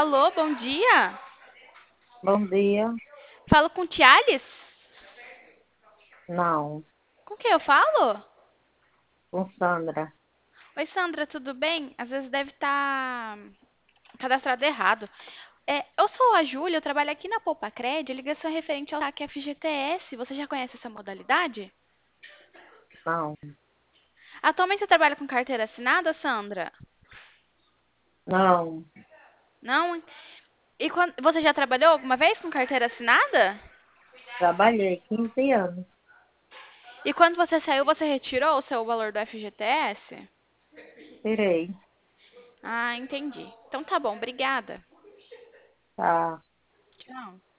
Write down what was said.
Alô, bom dia. Bom dia. Falo com o Tiales? Não, Com quem eu falo? com Sandra. Oi, Sandra, tudo bem? Às vezes deve estar cadastrado errado. Eu sou a Júlia, eu trabalho aqui na Poupa Cred, a ligação é referente ao saque FGTS. Você já conhece essa modalidade? Não, Atualmente você trabalha com carteira assinada, Sandra? não. Não? E você já trabalhou alguma vez com carteira assinada? Trabalhei 15 anos. E quando você saiu, você retirou o seu valor do FGTS? Tirei. Ah, entendi. Então tá bom, obrigada. Tá. Tchau.